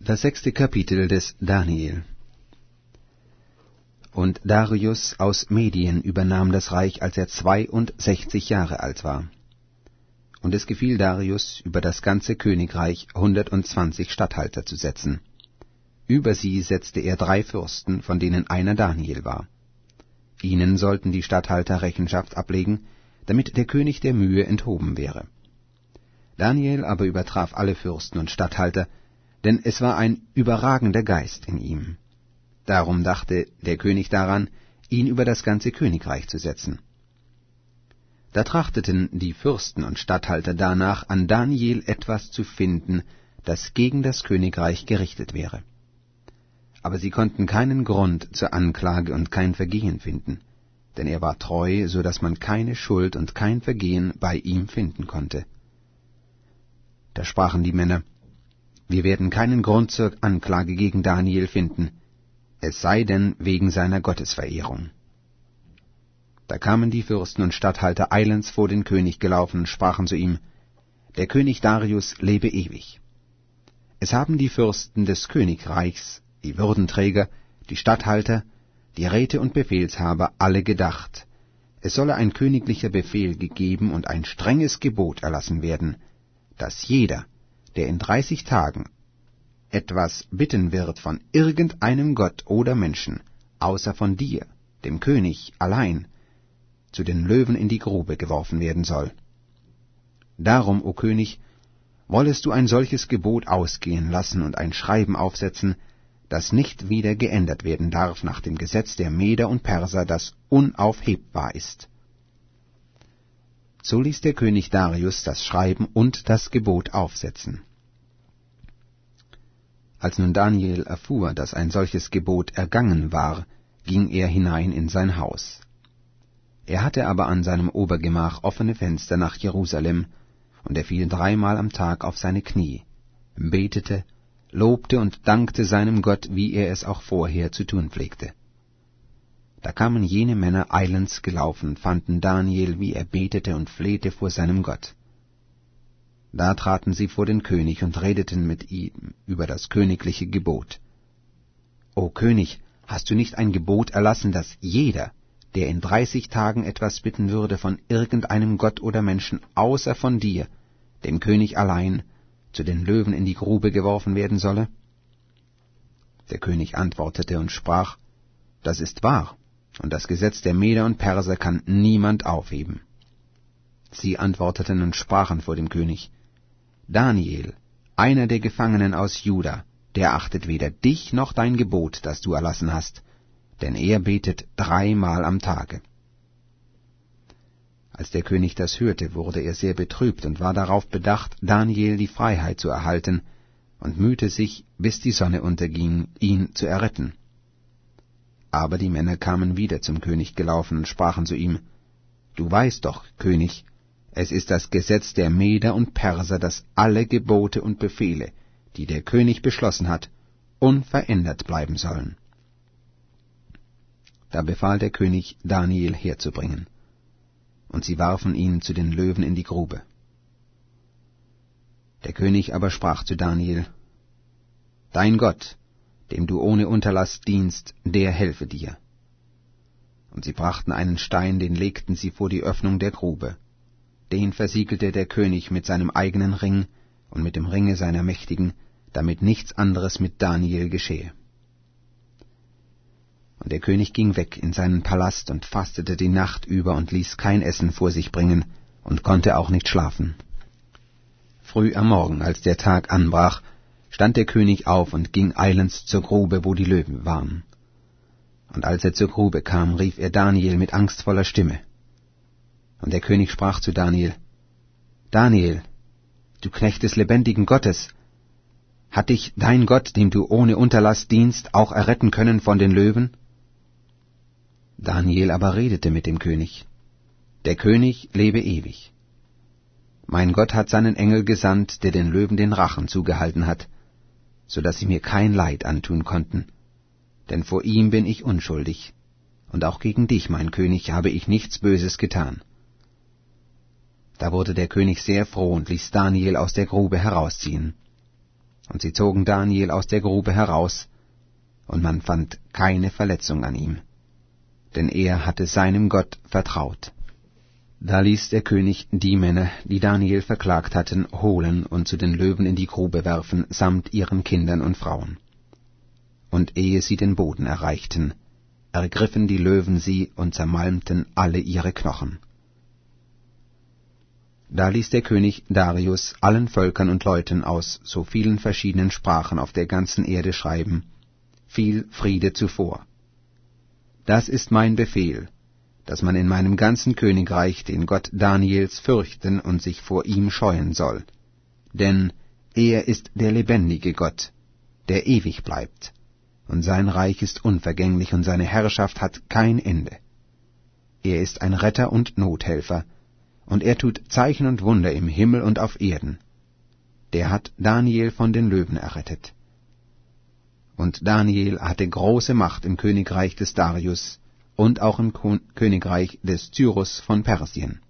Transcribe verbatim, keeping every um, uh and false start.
Das sechste Kapitel des Daniel. Und Darius aus Medien übernahm das Reich, als er zweiundsechzig Jahre alt war. Und es gefiel Darius, über das ganze Königreich hundertundzwanzig Statthalter zu setzen. Über sie setzte er drei Fürsten, von denen einer Daniel war. Ihnen sollten die Statthalter Rechenschaft ablegen, damit der König der Mühe enthoben wäre. Daniel aber übertraf alle Fürsten und Statthalter, denn es war ein überragender Geist in ihm. Darum dachte der König daran, ihn über das ganze Königreich zu setzen. Da trachteten die Fürsten und Statthalter danach, an Daniel etwas zu finden, das gegen das Königreich gerichtet wäre. Aber sie konnten keinen Grund zur Anklage und kein Vergehen finden, denn er war treu, so dass man keine Schuld und kein Vergehen bei ihm finden konnte. Da sprachen die Männer: Wir werden keinen Grund zur Anklage gegen Daniel finden, es sei denn wegen seiner Gottesverehrung. Da kamen die Fürsten und Statthalter eilends vor den König gelaufen und sprachen zu ihm: Der König Darius lebe ewig. Es haben die Fürsten des Königreichs, die Würdenträger, die Statthalter, die Räte und Befehlshaber alle gedacht, es solle ein königlicher Befehl gegeben und ein strenges Gebot erlassen werden, dass jeder, der in dreißig Tagen etwas bitten wird von irgendeinem Gott oder Menschen, außer von dir, dem König, allein, zu den Löwen in die Grube geworfen werden soll. Darum, o König, wollest du ein solches Gebot ausgehen lassen und ein Schreiben aufsetzen, das nicht wieder geändert werden darf nach dem Gesetz der Meder und Perser, das unaufhebbar ist. So ließ der König Darius das Schreiben und das Gebot aufsetzen. Als nun Daniel erfuhr, dass ein solches Gebot ergangen war, ging er hinein in sein Haus. Er hatte aber an seinem Obergemach offene Fenster nach Jerusalem, und er fiel dreimal am Tag auf seine Knie, betete, lobte und dankte seinem Gott, wie er es auch vorher zu tun pflegte. Da kamen jene Männer eilends gelaufen, fanden Daniel, wie er betete und flehte vor seinem Gott. Da traten sie vor den König und redeten mit ihm über das königliche Gebot. O König, hast du nicht ein Gebot erlassen, dass jeder, der in dreißig Tagen etwas bitten würde von irgendeinem Gott oder Menschen außer von dir, dem König allein, zu den Löwen in die Grube geworfen werden solle? Der König antwortete und sprach: Das ist wahr, und das Gesetz der Meder und Perser kann niemand aufheben. Sie antworteten und sprachen vor dem König: Daniel, einer der Gefangenen aus Juda, der achtet weder dich noch dein Gebot, das du erlassen hast, denn er betet dreimal am Tage. Als der König das hörte, wurde er sehr betrübt und war darauf bedacht, Daniel die Freiheit zu erhalten, und mühte sich, bis die Sonne unterging, ihn zu erretten. Aber die Männer kamen wieder zum König gelaufen und sprachen zu ihm: Du weißt doch, König, es ist das Gesetz der Meder und Perser, dass alle Gebote und Befehle, die der König beschlossen hat, unverändert bleiben sollen. Da befahl der König, Daniel herzubringen, und sie warfen ihn zu den Löwen in die Grube. Der König aber sprach zu Daniel: Dein Gott, dem du ohne Unterlass dienst, der helfe dir. Und sie brachten einen Stein, den legten sie vor die Öffnung der Grube. Den versiegelte der König mit seinem eigenen Ring und mit dem Ringe seiner Mächtigen, damit nichts anderes mit Daniel geschehe. Und der König ging weg in seinen Palast und fastete die Nacht über und ließ kein Essen vor sich bringen und konnte auch nicht schlafen. Früh am Morgen, als der Tag anbrach, stand der König auf und ging eilends zur Grube, wo die Löwen waren. Und als er zur Grube kam, rief er Daniel mit angstvoller Stimme. Und der König sprach zu Daniel: Daniel, du Knecht des lebendigen Gottes, hat dich dein Gott, dem du ohne Unterlass dienst, auch erretten können von den Löwen? Daniel aber redete mit dem König: Der König lebe ewig. Mein Gott hat seinen Engel gesandt, der den Löwen den Rachen zugehalten hat, so dass sie mir kein Leid antun konnten, denn vor ihm bin ich unschuldig, und auch gegen dich, mein König, habe ich nichts Böses getan. Da wurde der König sehr froh und ließ Daniel aus der Grube herausziehen. Und sie zogen Daniel aus der Grube heraus, und man fand keine Verletzung an ihm, denn er hatte seinem Gott vertraut. Da ließ der König die Männer, die Daniel verklagt hatten, holen und zu den Löwen in die Grube werfen, samt ihren Kindern und Frauen. Und ehe sie den Boden erreichten, ergriffen die Löwen sie und zermalmten alle ihre Knochen. Da ließ der König Darius allen Völkern und Leuten aus so vielen verschiedenen Sprachen auf der ganzen Erde schreiben: Viel Friede zuvor. Das ist mein Befehl, dass man in meinem ganzen Königreich den Gott Daniels fürchten und sich vor ihm scheuen soll. Denn er ist der lebendige Gott, der ewig bleibt, und sein Reich ist unvergänglich und seine Herrschaft hat kein Ende. Er ist ein Retter und Nothelfer, und er tut Zeichen und Wunder im Himmel und auf Erden. Der hat Daniel von den Löwen errettet. Und Daniel hatte große Macht im Königreich des Darius und auch im Königreich des Cyrus von Persien.